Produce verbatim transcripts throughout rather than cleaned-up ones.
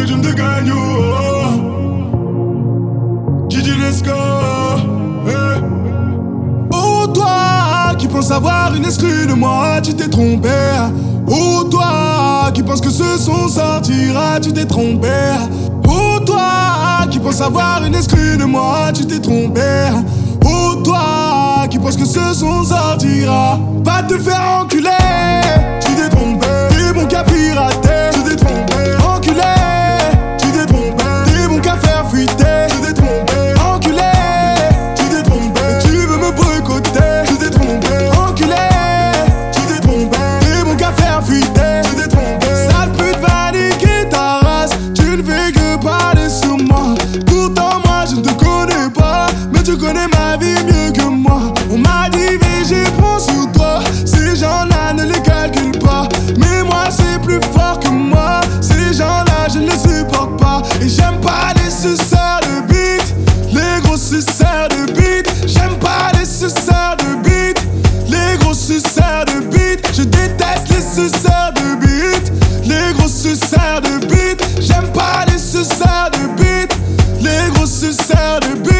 je me gagne. Oh. Gigi, let's go. Hey. Oh, toi qui penses avoir une exclue de moi, tu t'es trompé. Oh, toi qui penses que ce son sortira, tu t'es trompé. Oh, toi qui penses avoir une exclue de moi, tu t'es trompé. Oh, toi qui penses que ce son sortira, va te faire enculer. Tu t'es trompé, t'es bon qu'à pirater. Tu t'es trompé, enculé. Tu t'es trompé, t'es bon qu'à faire fuiter. Tu t'es trompé, enculé. Tu t'es trompé, tu veux me boycotter. Tu t'es trompé, enculé. Tu t'es trompé, t'es bon qu'à faire fuiter. Tu t'es trompé, sale pute va niquer ta race. Tu ne fais que parler sur moi. Pourtant moi je ne te connais pas, mais tu connais ma vie mieux que moi. On m'a dit V G prends sur toi. Ces gens-là ne les calculent pas, mais moi c'est plus fort que moi. Ces gens-là je ne les supporte pas. Et j'aime pas les suceurs de beat, les gros suceurs de beat. J'aime pas les suceurs de beat, les gros suceurs de beat. Je déteste les suceurs de beat, les gros suceurs de beat. J'aime pas les suceurs de beat, les gros suceurs de beat.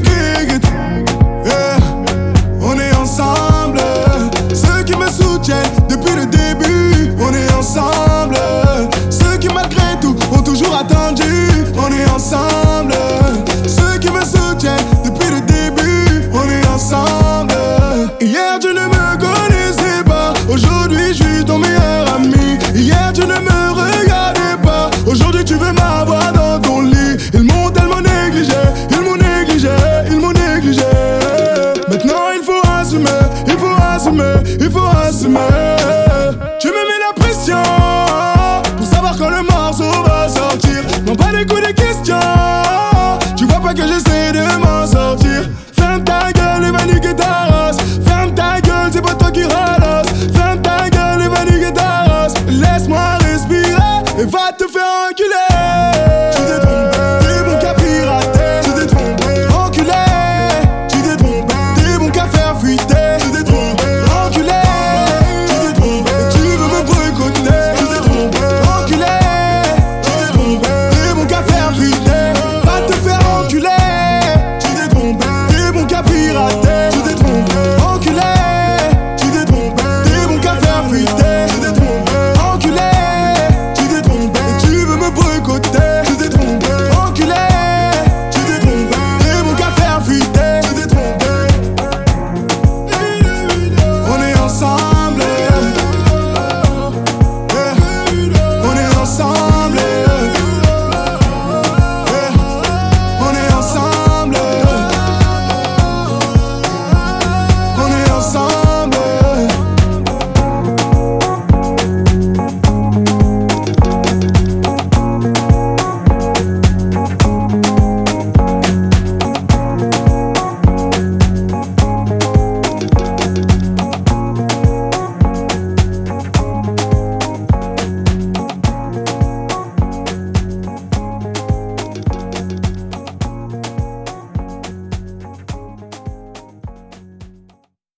Yeah. On est ensemble, ceux qui me soutiennent depuis le début. On est ensemble, ceux qui malgré tout ont toujours attendu. On est ensemble, ceux qui me soutiennent depuis le début. On est ensemble. Hier tu ne me connaissais pas, aujourd'hui je suis ton meilleur ami. Hier tu ne me regardais pas, aujourd'hui tu veux m'avoir dans ton lit. Ils m'ont tellement négligé, ils m'ont négligé, ils m'ont négligé. Maintenant il faut assumer, il faut assumer, il faut assumer.